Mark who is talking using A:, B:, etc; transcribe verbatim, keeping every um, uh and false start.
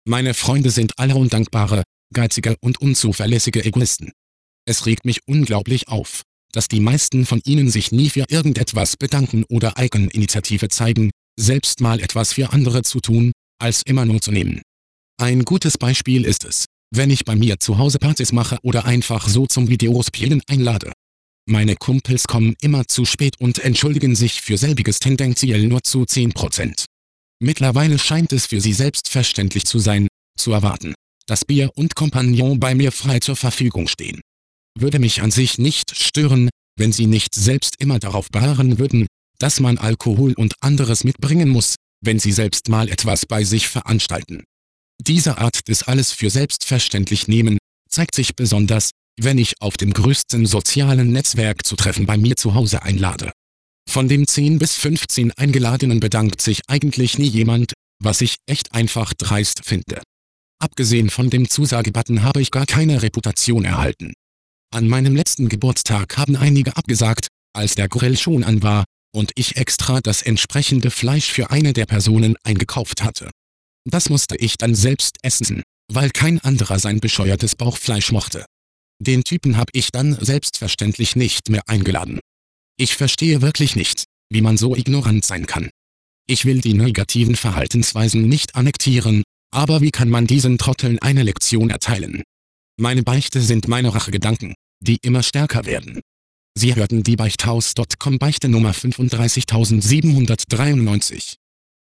A: Meine Freunde sind alle undankbare, geizige und unzuverlässige Egoisten. Es regt mich unglaublich auf, dass die meisten von ihnen sich nie für irgendetwas bedanken oder Eigeninitiative zeigen, selbst mal etwas für andere zu tun, als immer nur zu nehmen. Ein gutes Beispiel ist es, wenn ich bei mir zu Hause Partys mache oder einfach so zum Videospielen einlade. Meine Kumpels kommen immer zu spät und entschuldigen sich für selbiges tendenziell nur zu zehn Prozent. Mittlerweile scheint es für sie selbstverständlich zu sein, zu erwarten, dass Bier und Compagnon bei mir frei zur Verfügung stehen. Würde mich an sich nicht stören, wenn sie nicht selbst immer darauf beharren würden, dass man Alkohol und anderes mitbringen muss, wenn sie selbst mal etwas bei sich veranstalten. Diese Art des Alles für selbstverständlich nehmen, zeigt sich besonders, wenn ich auf dem größten sozialen Netzwerk zu Treffen bei mir zu Hause einlade. Von den zehn bis fünfzehn Eingeladenen bedankt sich eigentlich nie jemand, was ich echt einfach dreist finde. Abgesehen von dem Zusagebutton habe ich gar keine Reputation erhalten. An meinem letzten Geburtstag haben einige abgesagt, als der Grill schon an war und ich extra das entsprechende Fleisch für eine der Personen eingekauft hatte. Das musste ich dann selbst essen, weil kein anderer sein bescheuertes Bauchfleisch mochte. Den Typen habe ich dann selbstverständlich nicht mehr eingeladen. Ich verstehe wirklich nicht, wie man so ignorant sein kann. Ich will die negativen Verhaltensweisen nicht annektieren, aber wie kann man diesen Trotteln eine Lektion erteilen? Meine Beichte sind meine Rachegedanken, die immer stärker werden. Sie hörten die Beichthaus Punkt com Beichte Nummer fünfunddreißigtausendsiebenhundertdreiundneunzig.